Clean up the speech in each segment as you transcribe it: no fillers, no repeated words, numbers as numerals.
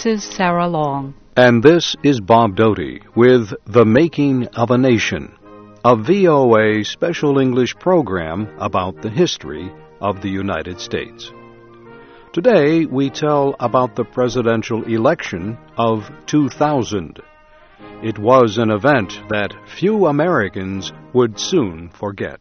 This is Sarah Long. And this is Bob Doty with The Making of a Nation, a VOA special English program about the history of the United States. Today we tell about the presidential election of 2000. It was an event that few Americans would soon forget.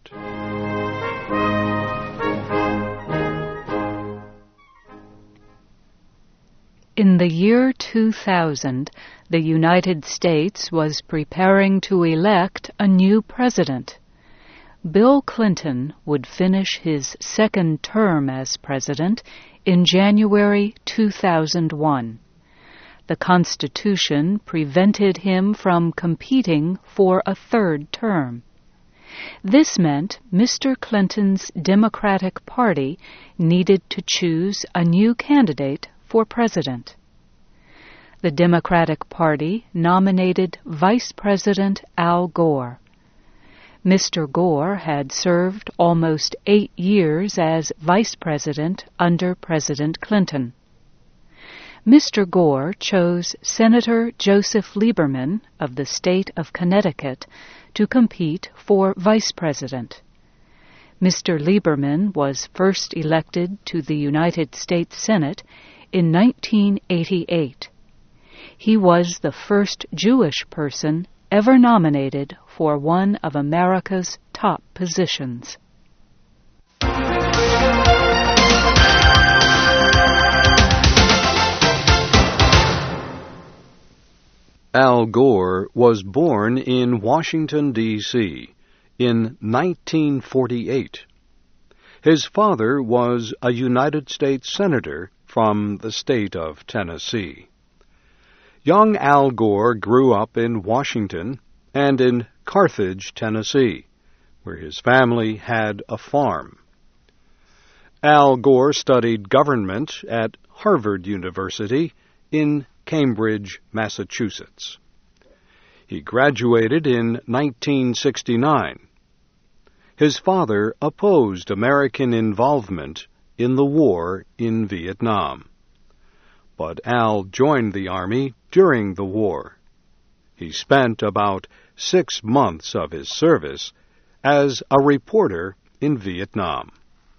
In the year 2000, the United States was preparing to elect a new president. Bill Clinton would finish his second term as president in January 2001. The Constitution prevented him from competing for a third term. This meant Mr. Clinton's Democratic Party needed to choose a new candidate for president. The Democratic Party nominated Vice President Al Gore. Mr. Gore had served almost 8 years as vice president under President Clinton. Mr. Gore chose Senator Joseph Lieberman of the state of Connecticut to compete for vice president. Mr. Lieberman was first elected to the United States Senate in 1988. He was the first Jewish person ever nominated for one of America's top positions. Al Gore was born in Washington, D.C. in 1948. His father was a United States Senator from the state of Tennessee. Young Al Gore grew up in Washington and in Carthage, Tennessee, where his family had a farm. Al Gore studied government at Harvard University in Cambridge, Massachusetts. He graduated in 1969. His father opposed American involvement in the war in Vietnam. But Al joined the Army during the war. He spent about 6 months of his service as a reporter in Vietnam.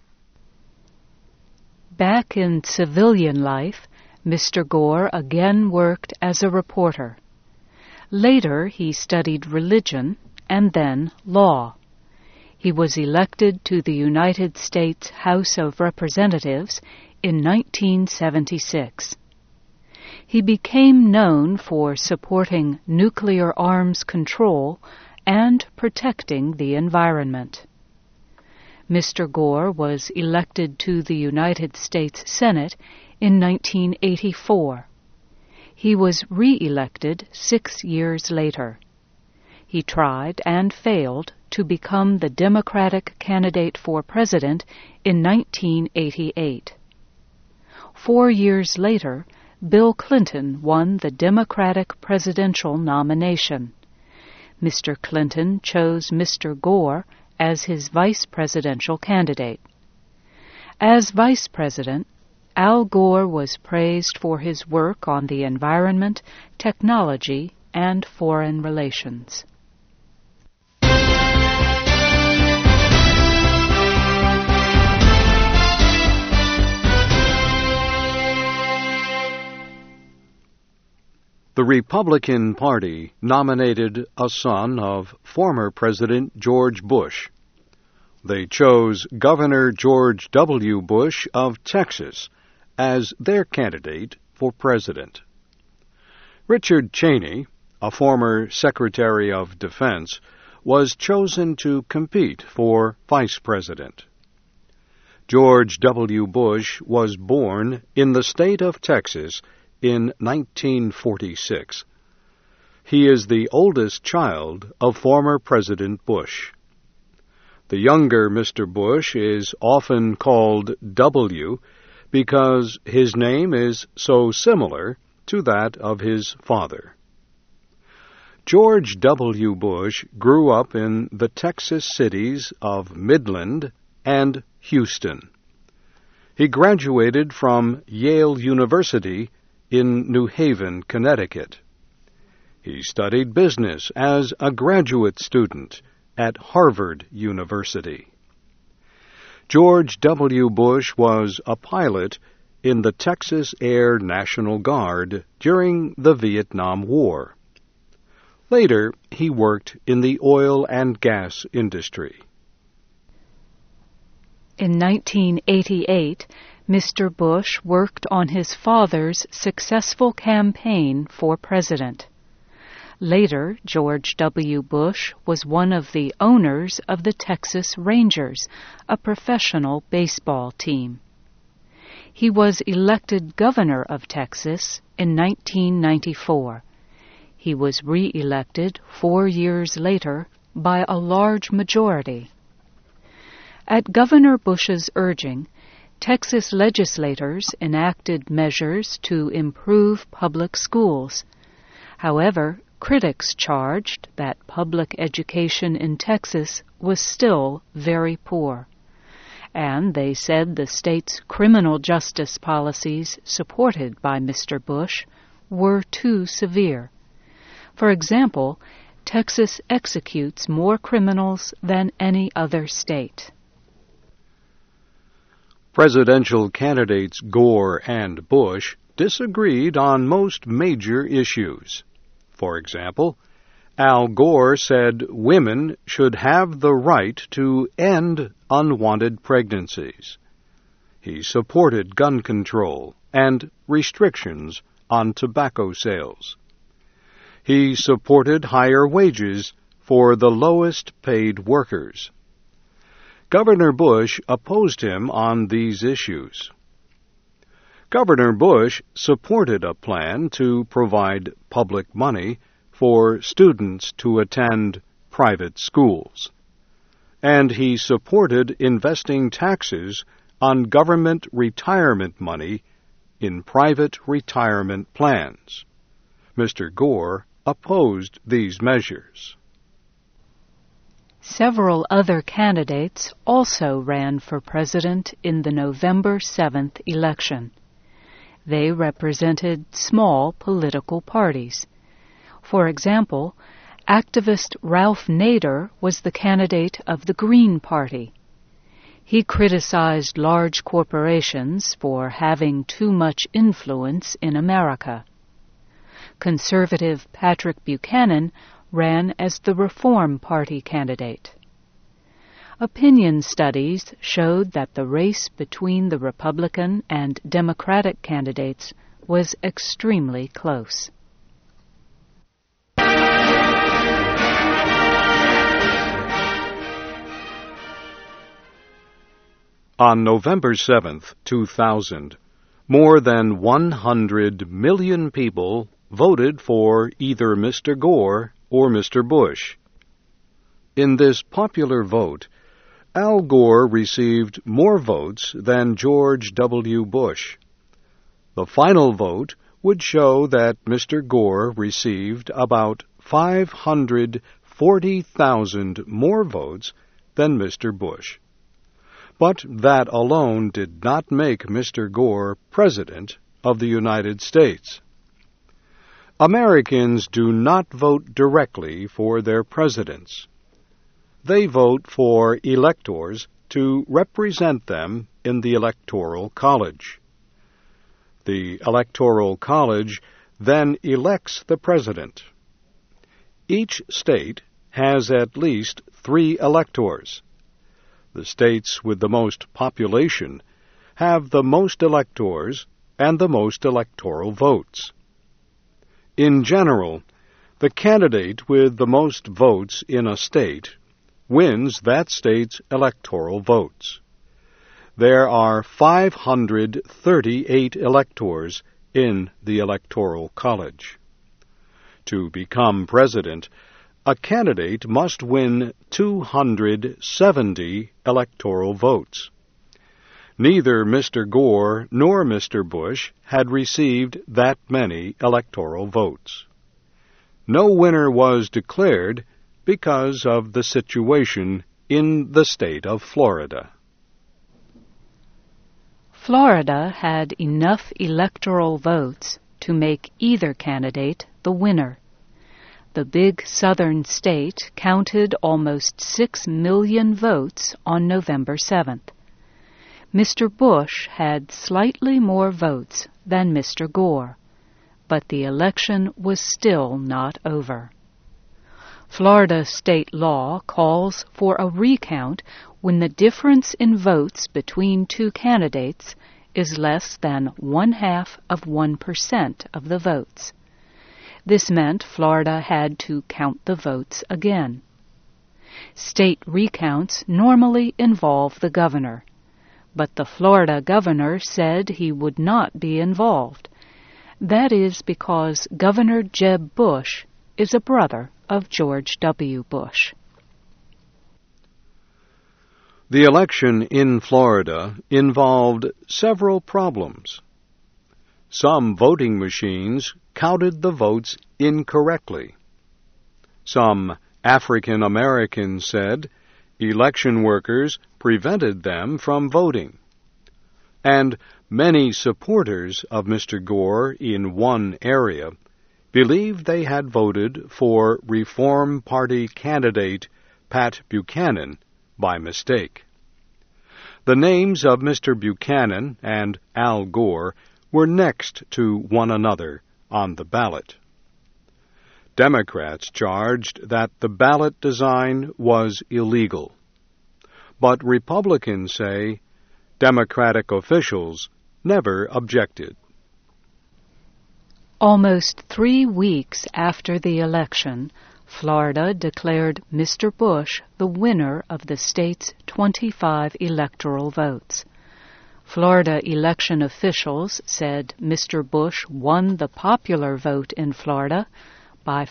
Back in civilian life, Mr. Gore again worked as a reporter. Later, he studied religion and then law. He was elected to the United States House of Representatives in 1976. He became known for supporting nuclear arms control and protecting the environment. Mr. Gore was elected to the United States Senate in 1984. He was re-elected 6 years later. He tried and failed to become the Democratic candidate for president in 1988. 4 years later, Bill Clinton won the Democratic presidential nomination. Mr. Clinton chose Mr. Gore as his vice presidential candidate. As vice president, Al Gore was praised for his work on the environment, technology, and foreign relations. The Republican Party nominated a son of former President George Bush. They chose Governor George W. Bush of Texas as their candidate for president. Richard Cheney, a former Secretary of Defense, was chosen to compete for vice president. George W. Bush was born in the state of Texas in 1946. He is the oldest child of former President Bush. The younger Mr. Bush is often called W because his name is so similar to that of his father. George W. Bush grew up in the Texas cities of Midland and Houston. He graduated from Yale University in New Haven, Connecticut. He studied business as a graduate student at Harvard University. George W. Bush was a pilot in the Texas Air National Guard during the Vietnam War. Later, he worked in the oil and gas industry. In 1988, Mr. Bush worked on his father's successful campaign for president. Later, George W. Bush was one of the owners of the Texas Rangers, a professional baseball team. He was elected governor of Texas in 1994. He was re-elected 4 years later by a large majority. At Governor Bush's urging, Texas legislators enacted measures to improve public schools. However, critics charged that public education in Texas was still very poor, and they said the state's criminal justice policies supported by Mr. Bush were too severe. For example, Texas executes more criminals than any other state. Presidential candidates Gore and Bush disagreed on most major issues. For example, Al Gore said women should have the right to end unwanted pregnancies. He supported gun control and restrictions on tobacco sales. He supported higher wages for the lowest paid workers. Governor Bush opposed him on these issues. Governor Bush supported a plan to provide public money for students to attend private schools, and he supported investing taxes on government retirement money in private retirement plans. Mr. Gore opposed these measures. Several other candidates also ran for president in the November 7th election. They represented small political parties. For example, activist Ralph Nader was the candidate of the Green Party. He criticized large corporations for having too much influence in America. Conservative Patrick Buchanan ran as the Reform Party candidate. Opinion studies showed that the race between the Republican and Democratic candidates was extremely close. On November 7, 2000, more than 100 million people voted for either Mr. Gore or Mr. Bush. In this popular vote, Al Gore received more votes than George W. Bush. The final vote would show that Mr. Gore received about 540,000 more votes than Mr. Bush. But that alone did not make Mr. Gore President of the United States. Americans do not vote directly for their presidents. They vote for electors to represent them in the Electoral College. The Electoral College then elects the president. Each state has at least 3 electors. The states with the most population have the most electors and the most electoral votes. In general, the candidate with the most votes in a state wins that state's electoral votes. There are 538 electors in the Electoral College. To become president, a candidate must win 270 electoral votes. Neither Mr. Gore nor Mr. Bush had received that many electoral votes. No winner was declared because of the situation in the state of Florida. Florida had enough electoral votes to make either candidate the winner. The big southern state counted almost 6 million votes on November 7th. Mr. Bush had slightly more votes than Mr. Gore, but the election was still not over. Florida state law calls for a recount when the difference in votes between two candidates is less than 0.5% of the votes. This meant Florida had to count the votes again. State recounts normally involve the governor, but the Florida governor said he would not be involved. That is because Governor Jeb Bush is a brother of George W. Bush. The election in Florida involved several problems. Some voting machines counted the votes incorrectly. Some African Americans said election workers prevented them from voting. And many supporters of Mr. Gore in one area believed they had voted for Reform Party candidate Pat Buchanan by mistake. The names of Mr. Buchanan and Al Gore were next to one another on the ballot. Democrats charged that the ballot design was illegal, but Republicans say Democratic officials never objected. Almost 3 weeks after the election, Florida declared Mr. Bush the winner of the state's 25 electoral votes. Florida election officials said Mr. Bush won the popular vote in Florida by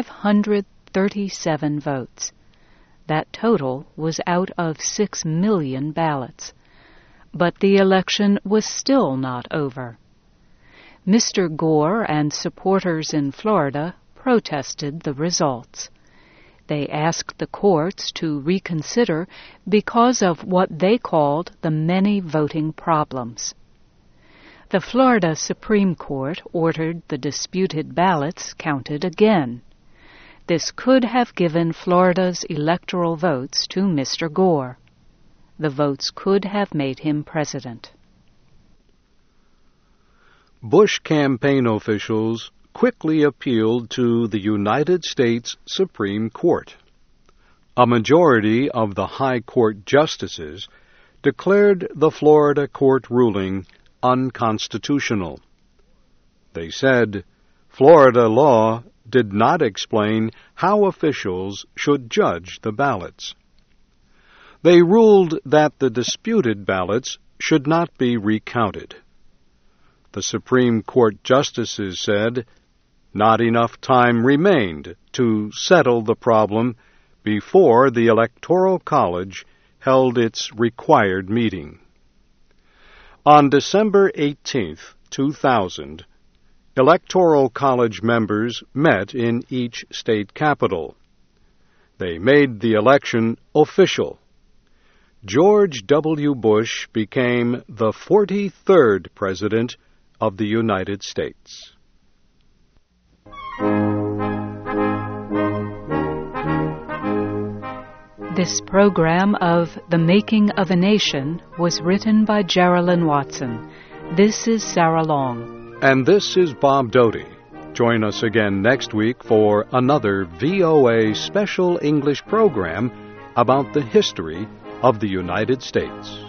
537 votes. That total was out of 6 million ballots. But the election was still not over. Mr. Gore and supporters in Florida protested the results. They asked the courts to reconsider because of what they called the many voting problems. The Florida Supreme Court ordered the disputed ballots counted again. This could have given Florida's electoral votes to Mr. Gore. The votes could have made him president. Bush campaign officials quickly appealed to the United States Supreme Court. A majority of the High Court justices declared the Florida court ruling unconstitutional. They said Florida law did not explain how officials should judge the ballots. They ruled that the disputed ballots should not be recounted. The Supreme Court justices said not enough time remained to settle the problem before the Electoral College held its required meeting. On December 18, 2000, Electoral College members met in each state capital. They made the election official. George W. Bush became the 43rd President of the United States. This program of The Making of a Nation was written by Geraldine Watson. This is Sarah Long. And this is Bob Doty. Join us again next week for another VOA Special English program about the history of the United States.